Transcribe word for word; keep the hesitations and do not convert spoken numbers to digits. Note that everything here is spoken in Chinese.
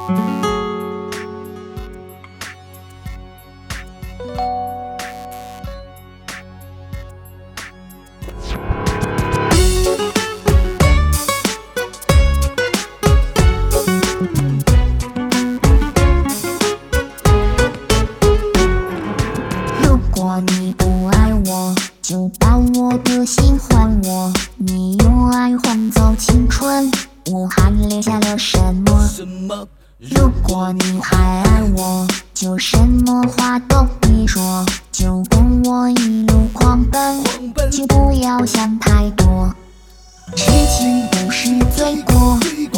如果你不爱我，就把我的心还我。你用爱换走青春，我还留下了什么？ 什么？ 如果你还爱我，就什么话都别说，就跟我一路狂奔， 狂奔就不要想太多。痴情不是罪过，